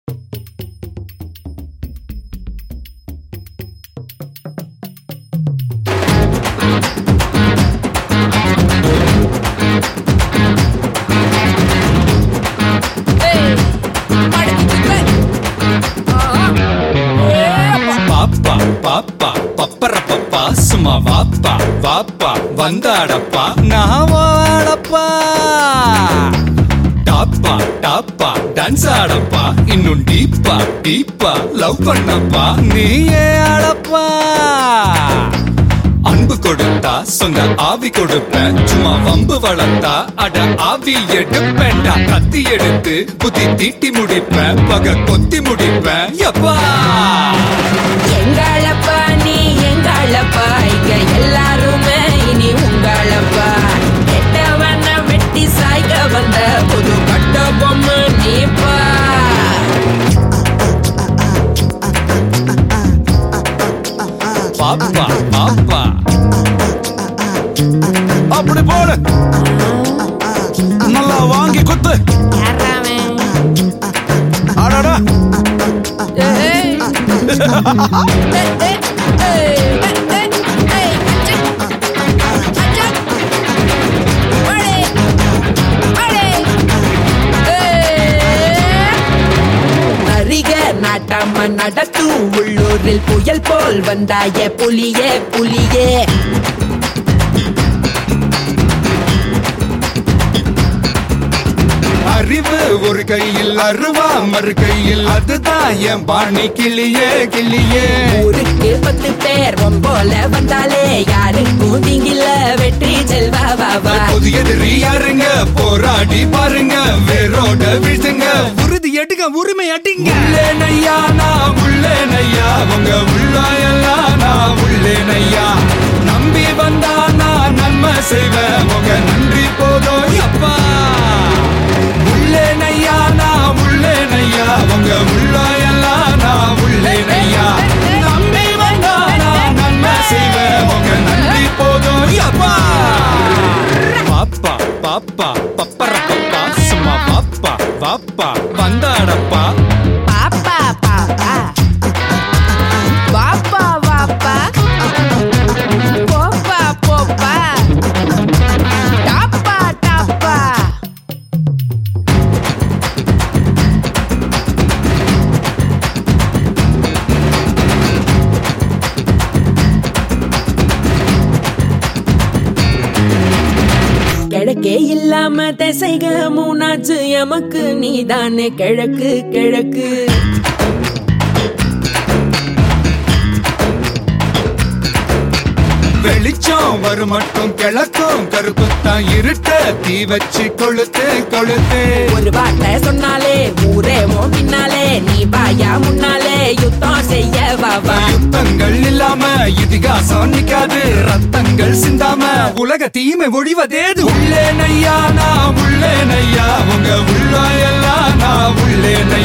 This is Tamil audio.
பாப்பா பப்பரப்பப்பா சும்மா வாப்பா வாப்பா வந்தாடப்பா நான் வாடப்பா டாப்பா டாப்பா டான்ஸ் ஆடப்பா இன்னும் டீப்பா டீப்பா லவ் பண்ணப்பா நீயே ஆடப்பா அன்பு கொடுத்தா சொந்த ஆவி கொடுப்பேன் சும்மா வம்பு வளர்த்தா அட ஆவி எடுப்பேன்டா கத்தி எடுத்து புத்தி தீட்டி முடிப்பேன் பக கொத்தி முடிப்பேன் எப்பா எங்களப்பா நீ எங்களப்பா இங்க எல்லாருமே இனி உங்களப்பா கெட்டவன வெட்டி சாய்க்க வந்த புது கட்ட பொம்மை நீப்பா பாப்பா பாப்பா அப்படி போடு நல்லா வாங்கி குத்து அடடா நாட்டாம நடத்தும் உள்ளூரில் புயல் போல் வந்தாய புலியே புலியே அறிவு ஒரு கையில் அருவா மறு கையில் அதுதான் என் பாணி கிளியே கிளியே ஊருக்கு 10 பேர் போல வந்தாலே யாருக்கும் தீங்கில வெற்றி செல்வாவா புதிய எதிரி யாருங்க போராடி பாருங்க வேரோட வீழ்த்துங்க உறுதி எடுங்க உரிமை அடிங்க உள்ளேனையா நான் உள்ளேனையா உங்க உள்ளாயெல்லாம் நான் உள்ளேனையா நம்பி வந்தா நான் நன்மை செய்வேன் உங்க நன்றி போதும் அப்பா உள்ளேனையா நான் உள்ளேனையா உங்க உள்ளாயெல்லாம் நான் உள்ளேனையா நம்பி வந்தா நான் நன்மை செய்வேன் உங்க நன்றி போதும் அப்பா பாப்பா பாப்பா பப்பரப்பப்பா சும்மா வாப்பா வாப்பா வந்தாடப்பா பாப்பா பாப்பா வாப்பா வாப்பா போப்பா போப்பா டாப்பா டாப்பா கிழக்கே இல்லாம திசைக மூணாச்சு எமக்கு நீதானே கிழக்கு கிழக்கு வெளிச்சம் வரும் மட்டும் கிழக்கும் கருப்புத்தான் இருட்ட தீ வச்சு கொளுத்து கொளுத்து ஒரு வார்த்தை சொன்னாலே ஊரே பின்னாலே நீ பாயா முன்னாலே யுத்தம் செய்ய வாவா யுத்தங்கள் இல்லாம இதிகாசம் நிக்காது ரத்தங்கள் சிந்தாம உலக தீமை ஒழிவதேது உள்ளே நையா நான் உள்ளே நையா உங்க உள்ளாயெல்லாம் நான் உள்ளே